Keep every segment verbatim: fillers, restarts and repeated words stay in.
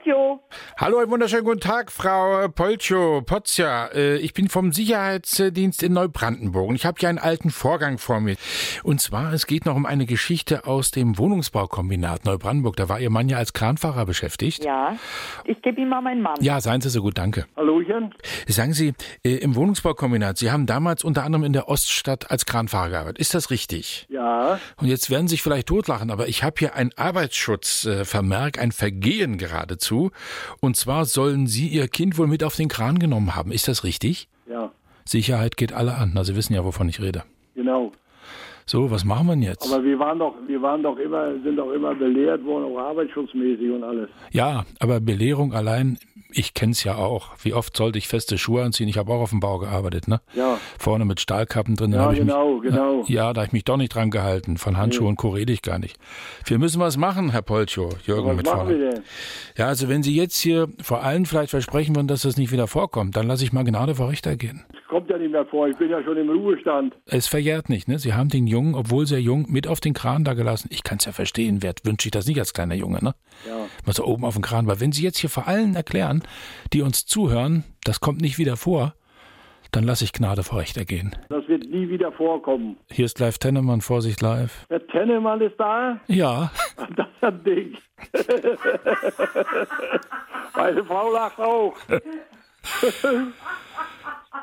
Polcho. Hallo, einen wunderschönen guten Tag, Frau Polcho, Potzja. Ich bin vom Sicherheitsdienst in Neubrandenburg und ich habe hier einen alten Vorgang vor mir. Und zwar, es geht noch um eine Geschichte aus dem Wohnungsbaukombinat Neubrandenburg. Da war Ihr Mann ja als Kranfahrer beschäftigt. Ja, ich gebe ihm mal meinen Mann. Ja, seien Sie so gut, danke. Hallöchen. Sagen Sie, im Wohnungsbaukombinat, Sie haben damals unter anderem in der Oststadt als Kranfahrer gearbeitet. Ist das richtig? Ja. Und jetzt werden Sie sich vielleicht totlachen, aber ich habe hier ein Arbeitsschutzvermerk, ein Vergehen geradezu. Und zwar sollen Sie Ihr Kind wohl mit auf den Kran genommen haben. Ist das richtig? Ja. Sicherheit geht alle an. Na, Sie wissen ja, wovon ich rede. Genau. So, was machen wir denn jetzt? Aber wir waren doch, wir waren doch immer, sind doch immer belehrt worden, auch arbeitsschutzmäßig und alles. Ja, aber Belehrung allein, ich kenn's ja auch. Wie oft sollte ich feste Schuhe anziehen? Ich habe auch auf dem Bau gearbeitet, ne? Ja. Vorne mit Stahlkappen drin. Ja, hab ich genau, mich, genau. Ja, da habe ich mich doch nicht dran gehalten. Von Handschuhen und Co. rede ich gar nicht. Wir müssen was machen, Herr Polcho, Jürgen Was mit machen Vornamen. wir denn? Ja, also wenn Sie jetzt hier vor allen vielleicht versprechen würden, dass das nicht wieder vorkommt, dann lasse ich mal Gnade vor Richter gehen. Das kommt ja nicht mehr vor. Ich bin ja schon im Ruhestand. Es verjährt nicht, ne? Sie haben den Jungen, obwohl sehr jung, mit auf den Kran da gelassen. Ich kann es ja verstehen, wer wünscht sich das nicht als kleiner Junge, ne? Ja. Mal so oben auf den Kran. Weil wenn Sie jetzt hier vor allen erklären, die uns zuhören, das kommt nicht wieder vor, dann lasse ich Gnade vor Recht ergehen. Das wird nie wieder vorkommen. Hier ist live Tennemann, Vorsicht live. Der Tennemann ist da? Ja. Das ist ein Ding. Meine Frau lacht auch.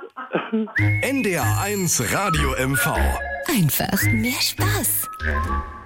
N D R eins Radio M V. Einfach mehr Spaß.